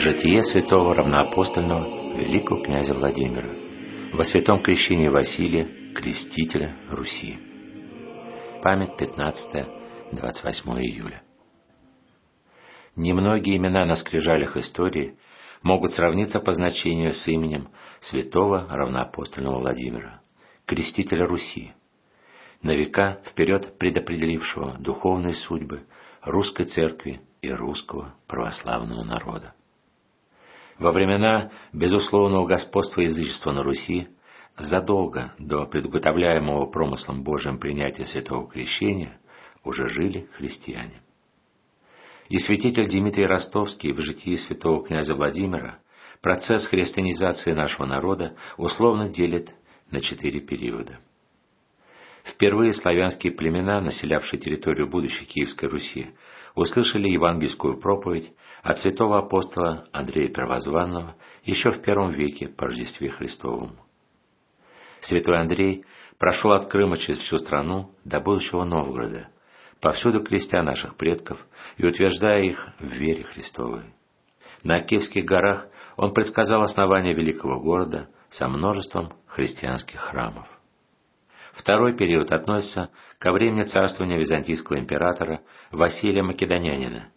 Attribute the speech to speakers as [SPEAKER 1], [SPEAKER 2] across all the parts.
[SPEAKER 1] Житие святого равноапостольного великого князя Владимира во святом крещении Василия, крестителя Руси. Память 15-28 июля. Немногие имена на скрижалях истории могут сравниться по значению с именем святого равноапостольного Владимира, крестителя Руси, на века вперед предопределившего духовные судьбы русской церкви и русского православного народа. Во времена безусловного господства язычества на Руси, задолго до предуготовляемого промыслом Божиим принятия святого крещения, уже жили христиане. И святитель Дмитрий Ростовский в житии святого князя Владимира процесс христианизации нашего народа условно делит на 4 периода. Впервые славянские племена, населявшие территорию будущей Киевской Руси, услышали евангельскую проповедь от святого апостола Андрея Первозванного еще в I веке по Рождестве Христовому. Святой Андрей прошел от Крыма через всю страну до будущего Новгорода, повсюду крестя наших предков и утверждая их в вере Христовой. На Киевских горах он предсказал основание великого города со множеством христианских храмов. Второй период относится ко времени царствования византийского императора Василия Македонянина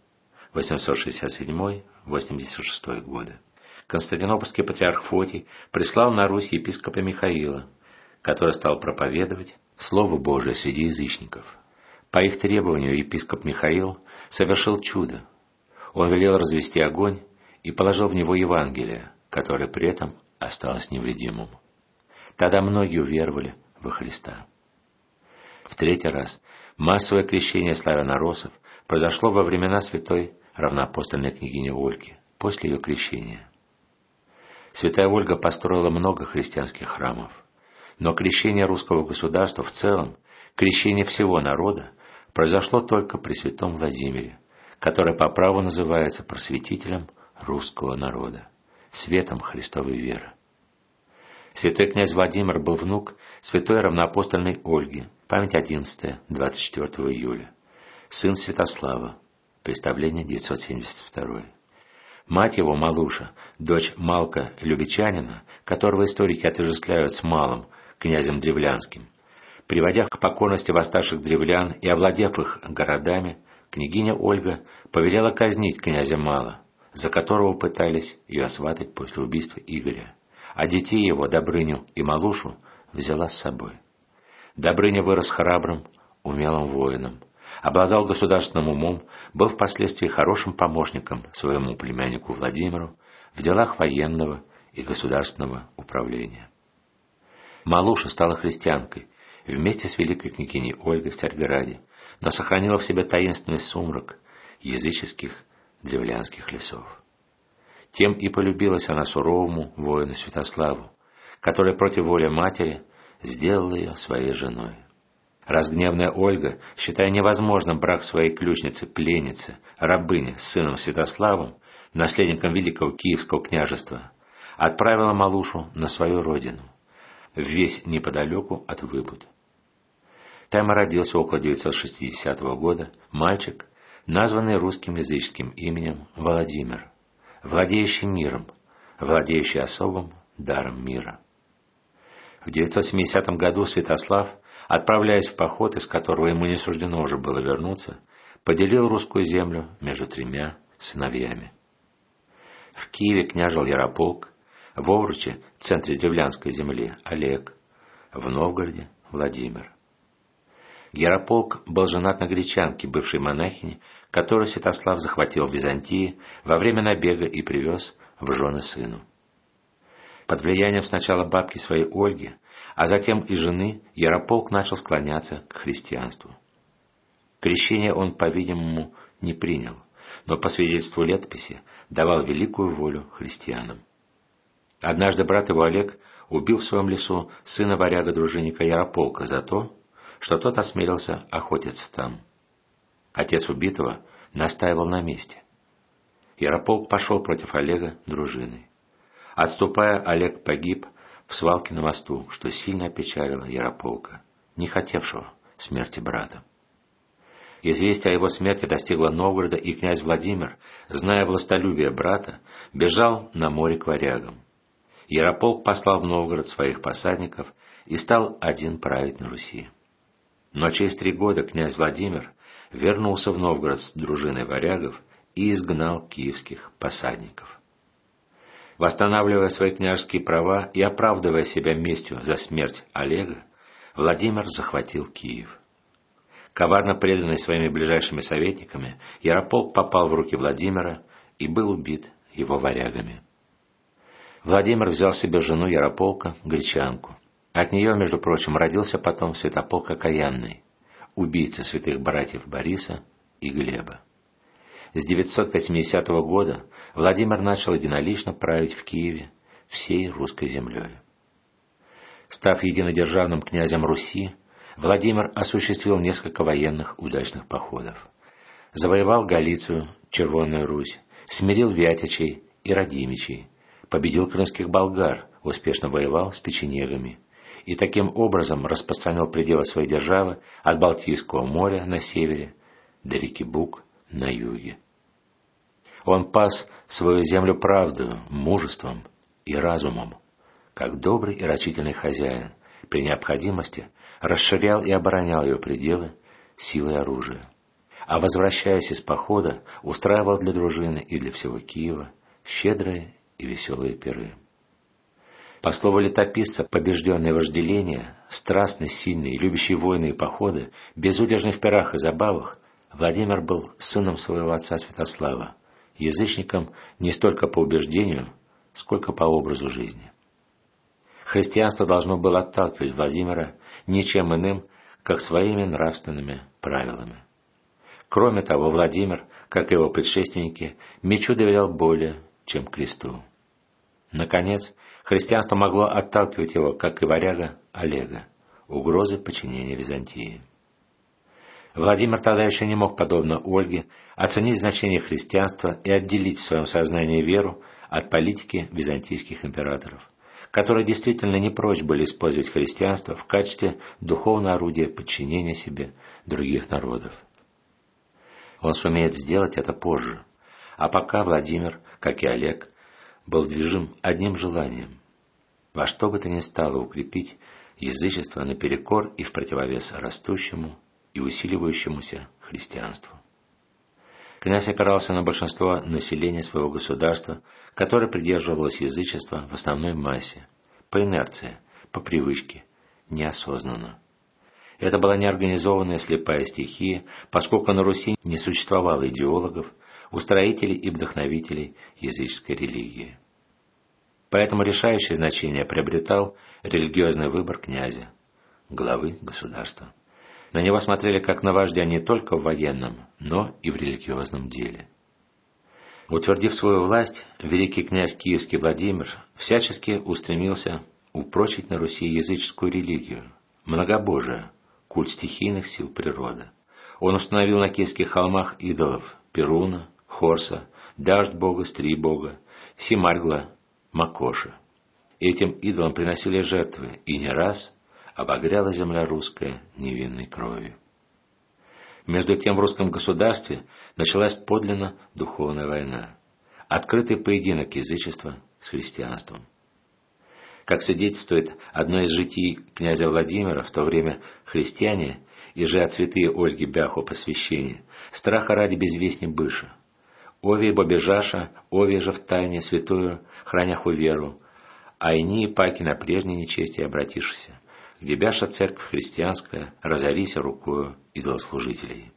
[SPEAKER 1] 867-86 годы. Константинопольский патриарх Фотий прислал на Русь епископа Михаила, который стал проповедовать Слово Божие среди язычников. По их требованию епископ Михаил совершил чудо. Он велел развести огонь и положил в него Евангелие, которое при этом осталось невредимым. Тогда многие уверовали во Христа. В третий раз массовое крещение славяно-росов произошло во времена святой равноапостольной княгини Ольги, после ее крещения. Святая Ольга построила много христианских храмов, но крещение русского государства в целом, крещение всего народа, произошло только при святом Владимире, который по праву называется просветителем русского народа, светом Христовой веры. Святой князь Владимир был внук святой равноапостольной Ольги, память 11-24 июля, сын Святослава, представление 972. Мать его, Малуша, дочь Малка Любичанина, которого историки отождествляют с Малым, князем Древлянским, приводя к покорности восставших древлян и овладев их городами, княгиня Ольга повелела казнить князя Мала, за которого пытались ее осватать после убийства Игоря, а детей его, Добрыню и Малушу, взяла с собой. Добрыня вырос храбрым, умелым воином, обладал государственным умом, был впоследствии хорошим помощником своему племяннику Владимиру в делах военного и государственного управления. Малуша стала христианкой вместе с великой княгиней Ольгой в Царьграде, но сохранила в себе таинственный сумрак языческих древлянских лесов. Тем и полюбилась она суровому воину Святославу, который против воли матери сделал ее своей женой. Разгневанная Ольга, считая невозможным брак своей ключницы-пленницы, рабыни с сыном Святославом, наследником великого Киевского княжества, отправила Малушу на свою родину, в весь неподалеку от Выбуд. Там и родился около 960 года мальчик, названный русским языческим именем Владимир, владеющий миром, владеющий особым даром мира. В 970 году Святослав, отправляясь в поход, из которого ему не суждено уже было вернуться, поделил русскую землю между 3 сыновьями. В Киеве княжил Ярополк, в Овруче, центре древлянской земли, Олег, в Новгороде – Владимир. Ярополк был женат на гречанке, бывшей монахине, которую Святослав захватил в Византии во время набега и привез в жены сыну. Под влиянием сначала бабки своей Ольги, а затем и жены, Ярополк начал склоняться к христианству. Крещение он, по-видимому, не принял, но по свидетельству летописи давал великую волю христианам. Однажды брат его Олег убил в своем лесу сына варяга-дружинника Ярополка за то, что тот осмелился охотиться там. Отец убитого настаивал на месте. Ярополк пошел против Олега дружиной. Отступая, Олег погиб в свалке на мосту, что сильно опечалило Ярополка, не хотевшего смерти брата. Известие о его смерти достигло Новгорода, и князь Владимир, зная властолюбие брата, бежал на море к варягам. Ярополк послал в Новгород своих посадников и стал один править на Руси. Но через 3 года князь Владимир вернулся в Новгород с дружиной варягов и изгнал киевских посадников. Восстанавливая свои княжеские права и оправдывая себя местью за смерть Олега, Владимир захватил Киев. Коварно преданный своими ближайшими советниками, Ярополк попал в руки Владимира и был убит его варягами. Владимир взял себе жену Ярополка, гречанку. От нее, между прочим, родился потом Святополк Окаянный, убийца святых братьев Бориса и Глеба. С 980 года Владимир начал единолично править в Киеве всей русской землей. Став единодержавным князем Руси, Владимир осуществил несколько военных удачных походов. Завоевал Галицию, Червонную Русь, смирил Вятичей и Радимичей, победил крымских болгар, успешно воевал с печенегами и таким образом распространил пределы своей державы от Балтийского моря на севере до реки Буг на юге. Он пас свою землю правдою, мужеством и разумом, как добрый и рачительный хозяин, при необходимости расширял и оборонял ее пределы силой оружия, а возвращаясь из похода, устраивал для дружины и для всего Киева щедрые и веселые пиры. По слову летописца, побежденное вожделение, страстный, сильный, любящий войны и походы, безудержный в пирах и забавах, Владимир был сыном своего отца Святослава, язычником не столько по убеждению, сколько по образу жизни. Христианство должно было отталкивать Владимира ничем иным, как своими нравственными правилами. Кроме того, Владимир, как и его предшественники, мечу доверял более, чем кресту. Наконец, христианство могло отталкивать его, как и варяга Олега, угрозы подчинения Византии. Владимир тогда еще не мог, подобно Ольге, оценить значение христианства и отделить в своем сознании веру от политики византийских императоров, которые действительно не прочь были использовать христианство в качестве духовного орудия подчинения себе других народов. Он сумеет сделать это позже, а пока Владимир, как и Олег, был движим одним желанием – во что бы то ни стало укрепить язычество наперекор и в противовес растущему и усиливающемуся христианству. Князь опирался на большинство населения своего государства, которое придерживалось язычества в основной массе, по инерции, по привычке, неосознанно. Это была неорганизованная слепая стихия, поскольку на Руси не существовало идеологов, устроителей и вдохновителей языческой религии. Поэтому решающее значение приобретал религиозный выбор князя, главы государства. На него смотрели как на вождя не только в военном, но и в религиозном деле. Утвердив свою власть, великий князь Киевский Владимир всячески устремился упрочить на Руси языческую религию, многобожие, культ стихийных сил природы. Он установил на киевских холмах идолов Перуна, Хорса, Дождь бога, Стри бога, Симаргла, Макоша. Этим идолам приносили жертвы, и не раз обогряла земля русская невинной кровью. Между тем в русском государстве началась подлинно духовная война, открытый поединок язычества с христианством. Как свидетельствует одно из житий князя Владимира, в то время христиане, и же от святые Ольги Бяху посвящение, страха ради безвестни быша. Овий бобежаша, овий же в тайне святую, храняху веру, а ини и паки на прежней нечестие обратишься, где бяша церковь христианская, разорися рукою идолослужителей.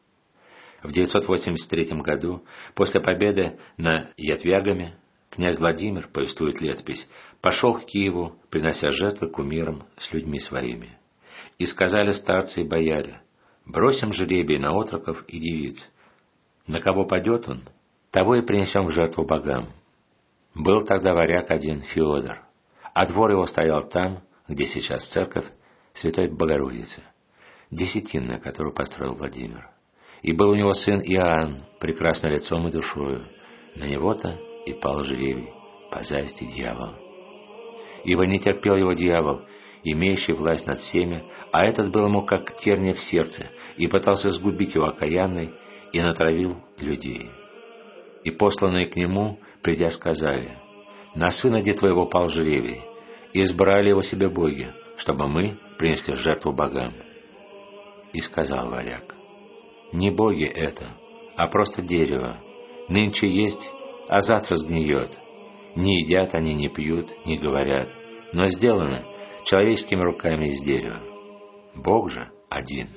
[SPEAKER 1] В 983 году, после победы над ятвягами, князь Владимир, повествует летопись, пошел к Киеву, принося жертвы кумирам с людьми своими. И сказали старцы и бояре: бросим жребий на отроков и девиц. На кого падет он, того и принесем в жертву богам. Был тогда варяг один Феодор, а двор его стоял там, где сейчас церковь Святой Богородицы, десятинная, которую построил Владимир. И был у него сын Иоанн, прекрасный лицом и душою. На него-то и пал жребий, по зависти дьявола. Ибо не терпел его дьявол, имеющий власть над всеми, а этот был ему как терния в сердце, и пытался сгубить его окаянный, и натравил людей. И посланные к нему, придя, сказали: «На сына де твоего пал жребий, и избрали его себе боги, чтобы мы принесли жертву богам». И сказал варяг: «Не боги это, а просто дерево. Нынче есть, а завтра сгниет. Не едят они, не пьют, не говорят, но сделано человеческими руками из дерева. Бог же один».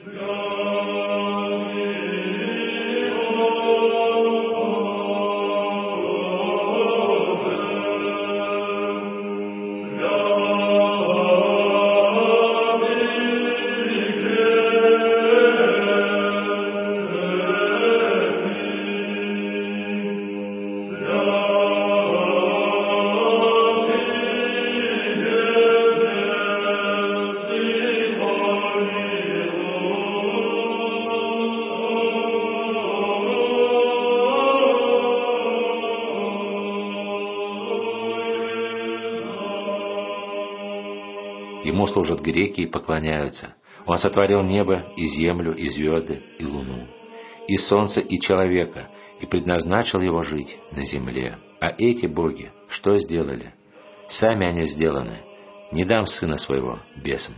[SPEAKER 1] Ему служат греки и поклоняются. Он сотворил небо и землю, и звезды, и луну, и солнце, и человека, и предназначил его жить на земле. А эти боги что сделали? Сами они сделаны. Не дам сына своего бесам.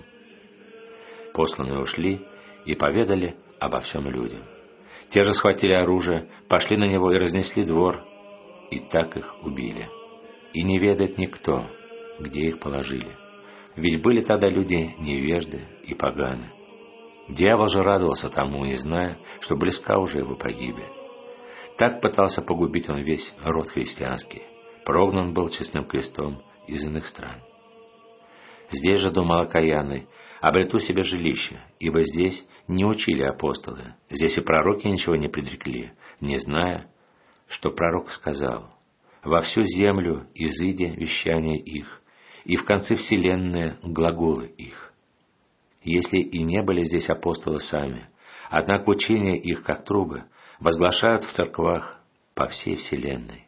[SPEAKER 1] Посланные ушли и поведали обо всем людям. Те же схватили оружие, пошли на него и разнесли двор, и так их убили. И не ведает никто, где их положили. Ведь были тогда люди невежды и поганы. Дьявол же радовался тому, не зная, что близка уже его погибель. Так пытался погубить он весь род христианский. Прогнан был честным крестом из иных стран. Здесь же, думал окаянный, обрету себе жилище, ибо здесь не учили апостолы, здесь и пророки ничего не предрекли, не зная, что пророк сказал: «Во всю землю изыде вещание их, и в конце вселенной глаголы их». Если и не были здесь апостолы сами, однако учение их, как трубы, возглашают в церквах по всей вселенной.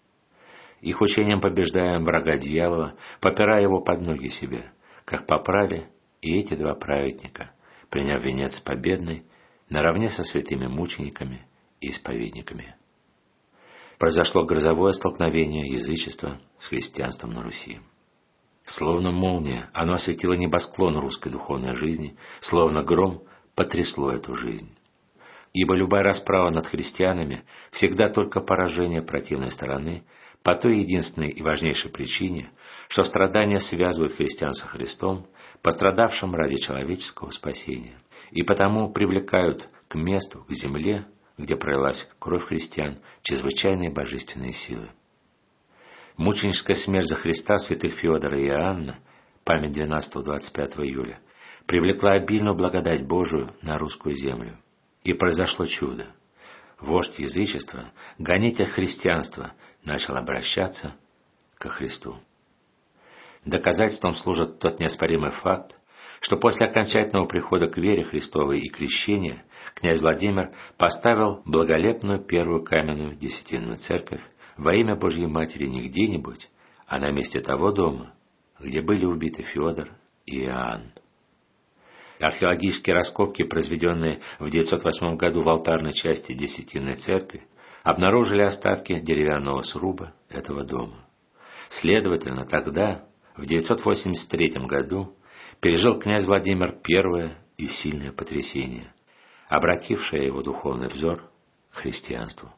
[SPEAKER 1] Их учением побеждаем врага дьявола, попирая его под ноги себе, как попрали и эти два праведника, приняв венец победный наравне со святыми мучениками и исповедниками. Произошло грозовое столкновение язычества с христианством на Руси. Словно молния, оно осветило небосклон русской духовной жизни, словно гром потрясло эту жизнь. Ибо любая расправа над христианами всегда только поражение противной стороны, по той единственной и важнейшей причине, что страдания связывают христиан со Христом, пострадавшим ради человеческого спасения, и потому привлекают к месту, к земле, где пролилась кровь христиан, чрезвычайные божественные силы. Мученическая смерть за Христа святых Феодора и Иоанна, память 12-25 июля, привлекла обильную благодать Божию на русскую землю. И произошло чудо. Вождь язычества, гонитель христианства, начал обращаться ко Христу. Доказательством служит тот неоспоримый факт, что после окончательного прихода к вере Христовой и крещения князь Владимир поставил благолепную первую каменную десятинную церковь во имя Божьей Матери не где-нибудь, а на месте того дома, где были убиты Феодор и Иоанн. Археологические раскопки, произведенные в 908 году в алтарной части Десятинной церкви, обнаружили остатки деревянного сруба этого дома. Следовательно, тогда, в 983 году, пережил князь Владимир первое и сильное потрясение, обратившее его духовный взор к христианству.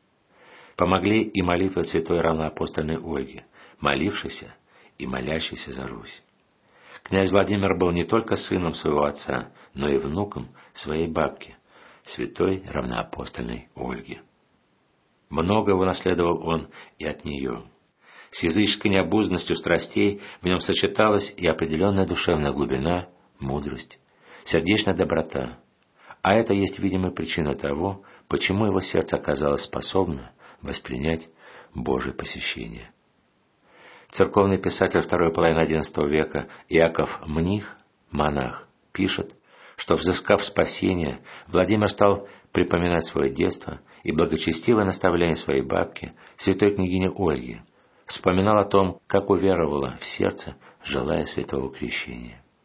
[SPEAKER 1] Помогли и молитвы святой равноапостольной Ольги, молившейся и молящейся за Русь. Князь Владимир был не только сыном своего отца, но и внуком своей бабки, святой равноапостольной Ольги. Многого унаследовал он и от нее. С языческой необузданностью страстей в нем сочеталась и определенная душевная глубина, мудрость, сердечная доброта. А это есть видимая причина того, почему его сердце оказалось способно воспринять Божие посещение. Церковный писатель второй половины XI века Иаков Мних, монах, пишет, что, взыскав спасение, Владимир стал припоминать свое детство и благочестивое наставление своей бабки, святой княгини Ольги, вспоминал о том, как уверовала в сердце, желая святого крещения.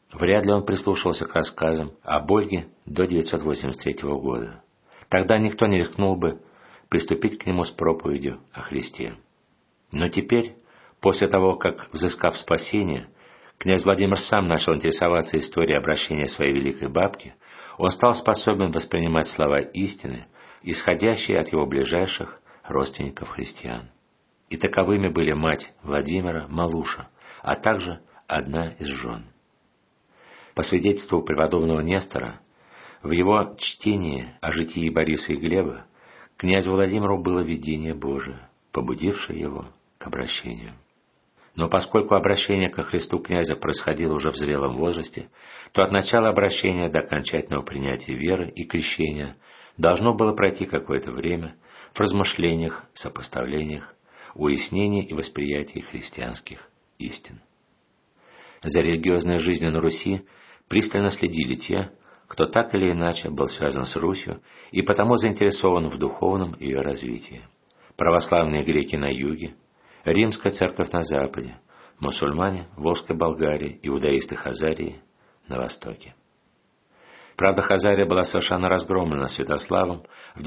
[SPEAKER 1] Вряд ли он прислушивался к рассказам об Ольге до 983 года. Тогда никто не рискнул бы приступить к нему с проповедью о Христе. Но теперь, после того, как, взыскав спасение, князь Владимир сам начал интересоваться историей обращения своей великой бабки, он стал способен воспринимать слова истины, исходящие от его ближайших родственников христиан. И таковыми были мать Владимира, Малуша, а также одна из жен. По свидетельству преподобного Нестора, в его чтении о житии Бориса и Глеба князю Владимиру было видение Божие, побудившее его к обращению. Но поскольку обращение ко Христу князя происходило уже в зрелом возрасте, то от начала обращения до окончательного принятия веры и крещения должно было пройти какое-то время в размышлениях, сопоставлениях, уяснении и восприятии христианских истин. За религиозной жизнью на Руси пристально следили те, кто так или иначе был связан с Русью и потому заинтересован в духовном ее развитии. Православные греки на юге, Римская церковь на западе, мусульмане в Волжской Болгарии, иудаисты Хазарии на востоке. Правда, Хазария была совершенно разгромлена Святославом в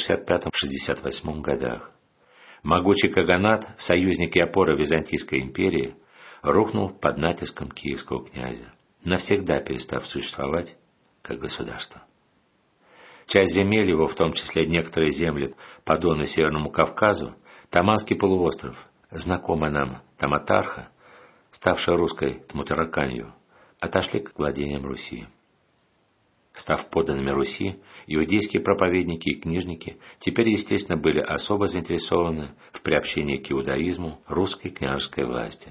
[SPEAKER 1] 965-68 годах. Могучий каганат, союзник и опора Византийской империи, рухнул под натиском киевского князя, навсегда перестав существовать как государство. Часть земель его, в том числе некоторые земли по Дону и Северному Кавказу, Таманский полуостров, знакомый нам Таматарха, ставшая русской Тмутараканью, отошли к владениям Руси. Став подданными Руси, иудейские проповедники и книжники теперь, естественно, были особо заинтересованы в приобщении к иудаизму русской княжеской власти.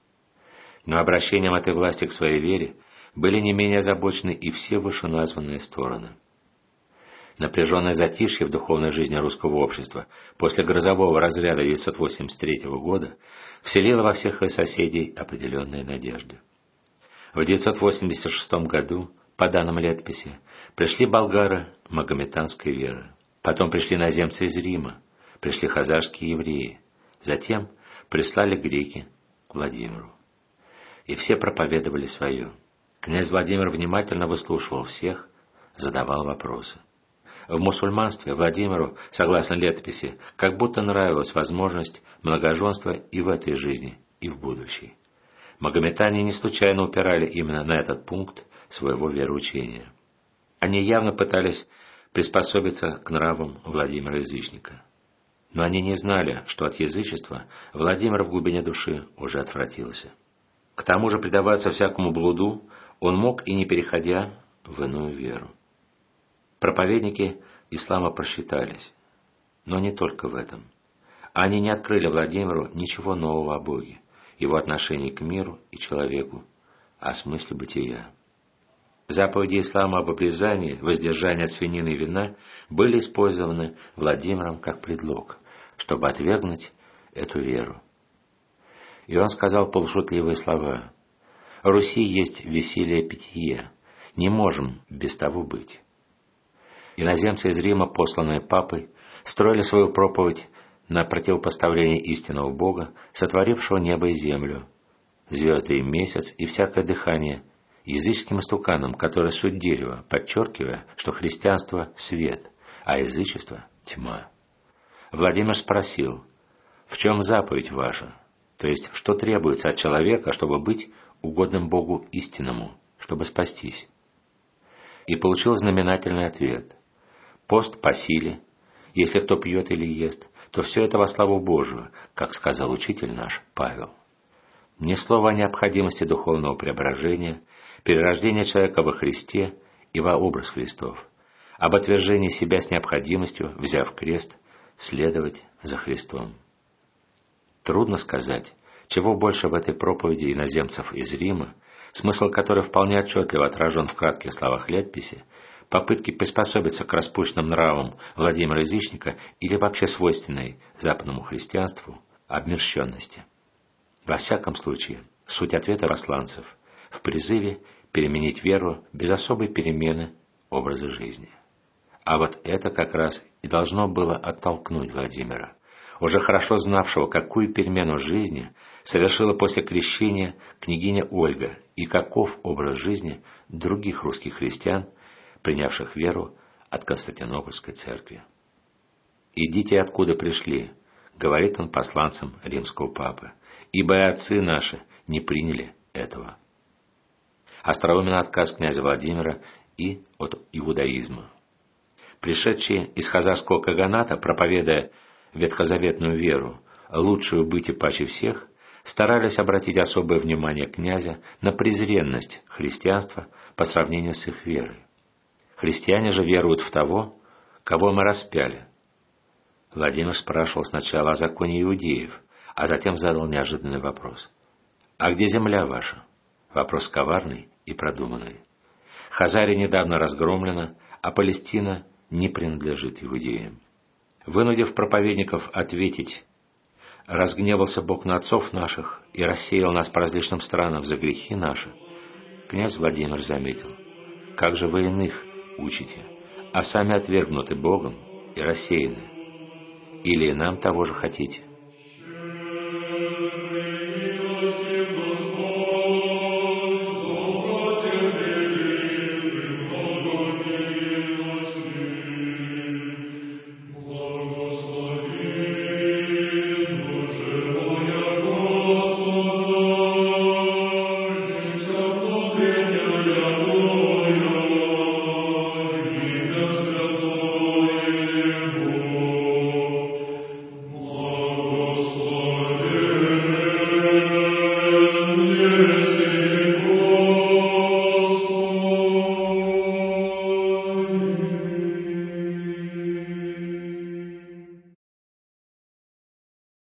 [SPEAKER 1] Но обращением этой власти к своей вере были не менее озабочены и все вышеназванные стороны. Напряженное затишье в духовной жизни русского общества после грозового разряда 983 года вселило во всех ее соседей определенные надежды. В 986 году, по данным летописи, пришли болгары магометанской веры, потом пришли иноземцы из Рима, пришли хазарские евреи, затем прислали греки к Владимиру. И все проповедовали свое. Князь Владимир внимательно выслушивал всех, задавал вопросы. В мусульманстве Владимиру, согласно летописи, как будто нравилась возможность многоженства и в этой жизни, и в будущей. Магометане не случайно упирали именно на этот пункт своего вероучения. Они явно пытались приспособиться к нравам Владимира-язычника. Но они не знали, что от язычества Владимир в глубине души уже отвратился. К тому же предаваться всякому блуду он мог и не переходя в иную веру. Проповедники ислама просчитались, но не только в этом. Они не открыли Владимиру ничего нового о Боге, его отношении к миру и человеку, о смысле бытия. Заповеди ислама об обрезании, воздержании от свинины и вина были использованы Владимиром как предлог, чтобы отвергнуть эту веру. И он сказал полушутливые слова: «Руси есть веселье питье, не можем без того быть». Иноземцы из Рима, посланные папой, строили свою проповедь на противопоставление истинного Бога, сотворившего небо и землю, звезды и месяц и всякое дыхание, языческим истуканам, которые суть дерева, подчеркивая, что христианство – свет, а язычество – тьма. Владимир спросил: «В чем заповедь ваша?» То есть, что требуется от человека, чтобы быть угодным Богу истинному, чтобы спастись? И получил знаменательный ответ: пост по силе, если кто пьет или ест, то все это во славу Божию, как сказал учитель наш Павел. Ни слова о необходимости духовного преображения, перерождения человека во Христе и во образ Христов, об отвержении себя с необходимостью, взяв крест, следовать за Христом. Трудно сказать, чего больше в этой проповеди иноземцев из Рима, смысл которой вполне отчетливо отражен в кратких словах летописи, попытки приспособиться к распущенным нравам Владимира-язычника или вообще свойственной западному христианству обмерщенности. Во всяком случае, суть ответа посланцев в призыве переменить веру без особой перемены образа жизни. А вот это как раз и должно было оттолкнуть Владимира, уже хорошо знавшего, какую перемену жизни совершила после крещения княгиня Ольга и каков образ жизни других русских христиан, принявших веру от Константинопольской церкви. «Идите, откуда пришли», — говорит он посланцам римского папы, «ибо и отцы наши не приняли этого». Остроумен отказ князя Владимира и от иудаизма. Пришедшие из хазарского каганата, проповедуя ветхозаветную веру, лучшую быть и паче всех, старались обратить особое внимание князя на презренность христианства по сравнению с их верой. Христиане же веруют в того, кого мы распяли. Владимир спрашивал сначала о законе иудеев, а затем задал неожиданный вопрос. «А где земля ваша?» Вопрос коварный и продуманный. Хазария недавно разгромлена, а Палестина не принадлежит иудеям. Вынудив проповедников ответить: «Разгневался Бог на отцов наших и рассеял нас по различным странам за грехи наши», князь Владимир заметил: «Как же вы иных учите, а сами отвергнуты Богом и рассеяны? Или и нам того же хотите?»